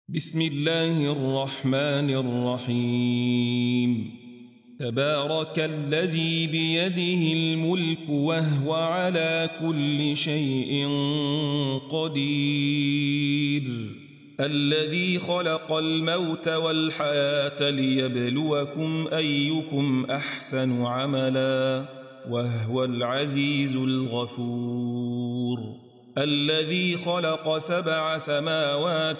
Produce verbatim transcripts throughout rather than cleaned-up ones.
بسم الله الرحمن الرحيم. تبارك الذي بيده الملك وهو على كل شيء قدير، الذي خلق الموت والحياة ليبلوكم أيكم أحسن عملا وهو العزيز الغفور، الذي خلق سبع سماوات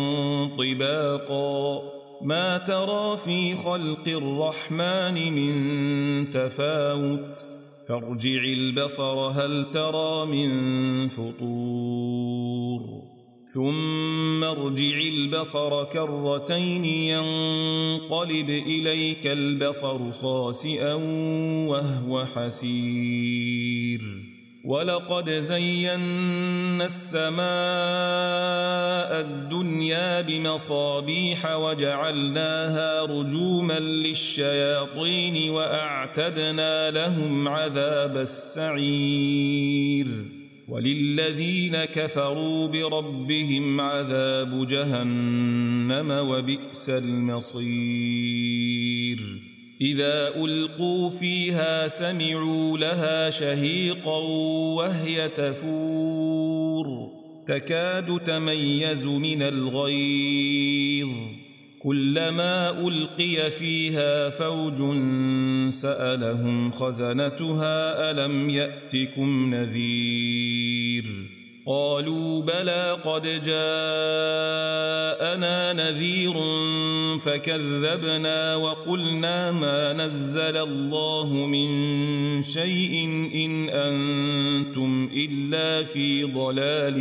طباقا ما ترى في خلق الرحمن من تفاوت فارجع البصر هل ترى من فطور ثم ارجع البصر كرتين ينقلب إليك البصر خاسئا وهو حسير، ولقد زينا السماء الدنيا بمصابيح وجعلناها رجوما للشياطين وأعتدنا لهم عذاب السعير، وللذين كفروا بربهم عذاب جهنم وبئس المصير. إذا ألقوا فيها سمعوا لها شهيقا وهي تفور تكاد تميز من الغيظ، كلما ألقي فيها فوج سألهم خزنتها ألم يأتكم نذير، قالوا بلى قد جاءنا نذير فكذبنا وقلنا ما نزل الله من شيء إن أنتم إلا في ضلال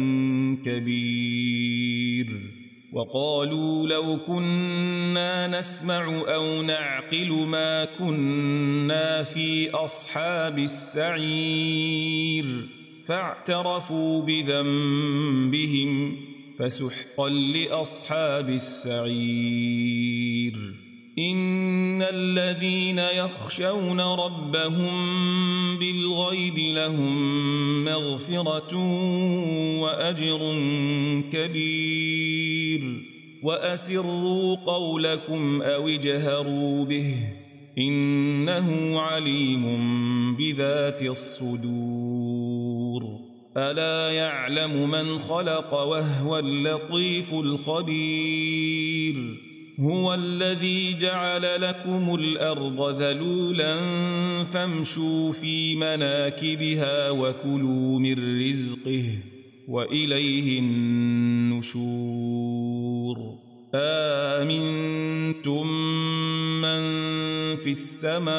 كبير، وقالوا لو كنا نسمع أو نعقل ما كنا في أصحاب السعير، فاعترفوا بذنبهم فسحقا لأصحاب السعير. إن الذين يخشون ربهم بالغيب لهم مغفرة وأجر كبير، وأسروا قولكم أو اجهروا به إنه عليم بذات الصدور. ألا يعلم من خلق وهو اللطيف الخبير، هو الذي جعل لكم الأرض ذلولا فامشوا في مناكبها وكلوا من رزقه وإليه النشور. آمنتم من في السماء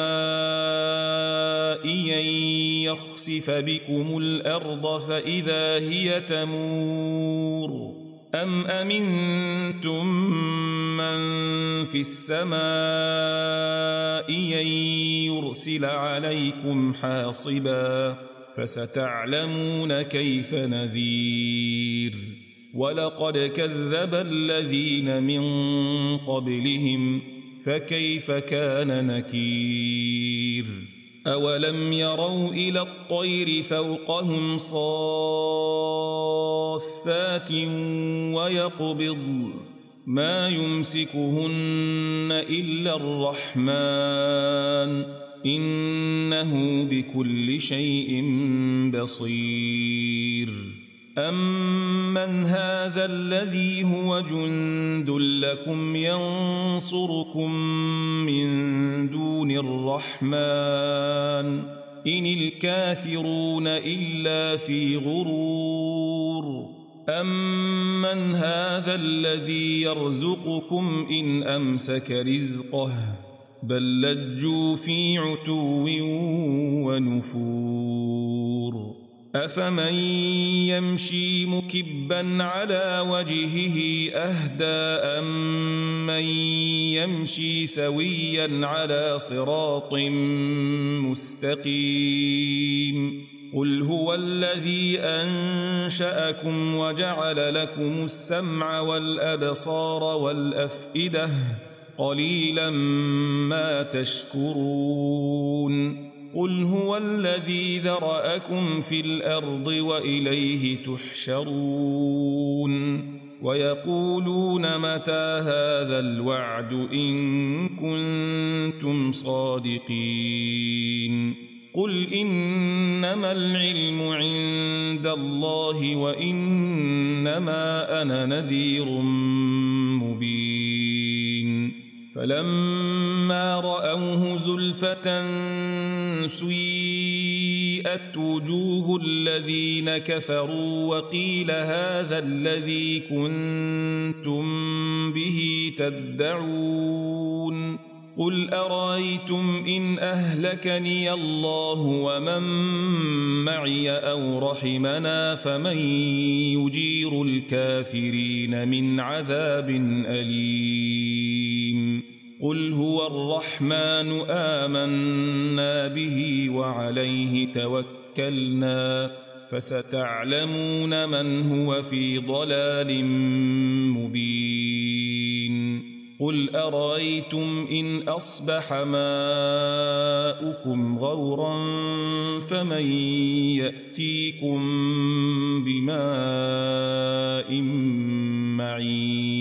أن يخسف بكم الأرض فإذا هي تمور، أم أمنتم من في السماء أن يرسل عليكم حاصبا فستعلمون كيف نذير. ولقد كذب الذين من قبلهم فكيف كان نكير. أولم يروا إلى الطير فوقهم صافات ويقبض ما يمسكهن إلا الرحمن إنه بكل شيء بصير. أمن هذا الذي هو جند لكم ينصركم من دون الرحمن إن الكافرون إلا في غرور. أمن هذا الذي يرزقكم إن أمسك رزقه بل لجوا في عتو ونفور. أفمن يمشي مكبا على وجهه أهدى أمن يمشي سويا على صراط مستقيم. قل هو الذي أنشأكم وجعل لكم السمع والأبصار والأفئدة قليلا ما تشكرون. قل هو الذي ذرأكم في الأرض وإليه تحشرون ويقولون متى هذا الوعد إن كنتم صادقين قل إنما العلم عند الله وإنما أنا نذير مبين فلما رأوه زلفة سيئت وجوه الذين كفروا وقيل هذا الذي كنتم به تدعون قل أرأيتم إن أهلكني الله ومن معي أو رحمنا فمن يجير الكافرين من عذاب أليم قل هو الرحمن آمنا به وعليه توكلنا فستعلمون من هو في ضلال مبين قل أرأيتم إن أصبح ماؤكم غورا فمن يأتيكم بماء معين